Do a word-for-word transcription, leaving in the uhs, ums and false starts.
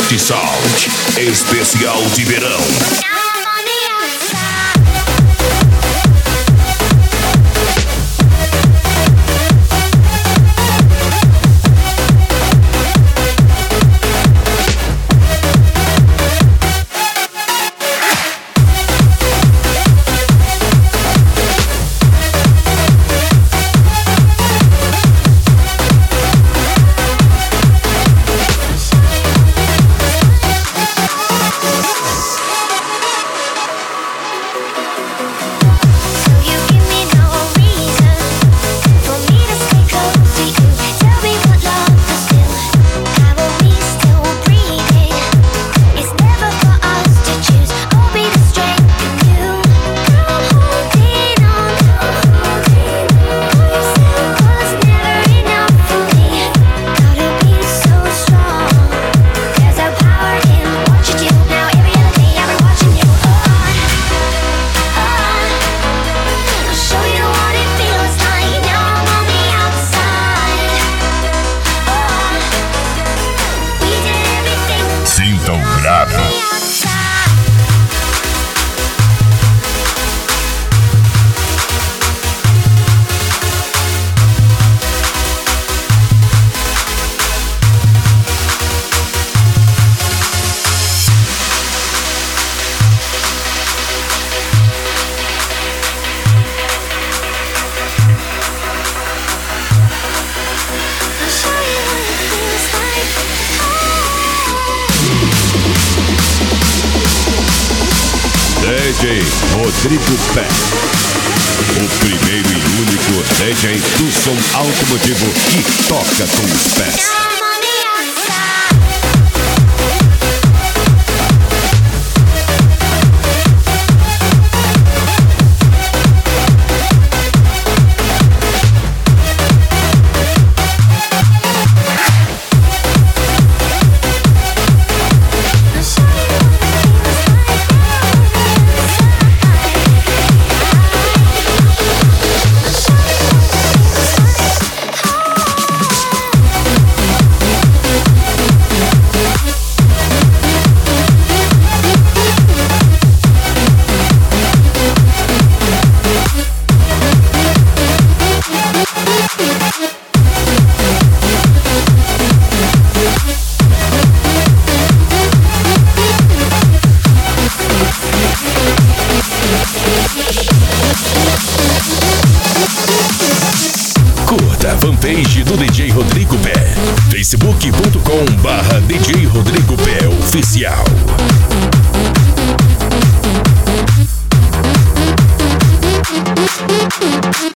Dirty Sound, especial de verão. Sintam grato. D J Rodrigo Pé, o primeiro e único D J do som automotivo que toca com os pés. Curta a fanpage do D J Rodrigo Pé, facebook ponto com barra D J Rodrigo Pé Oficial.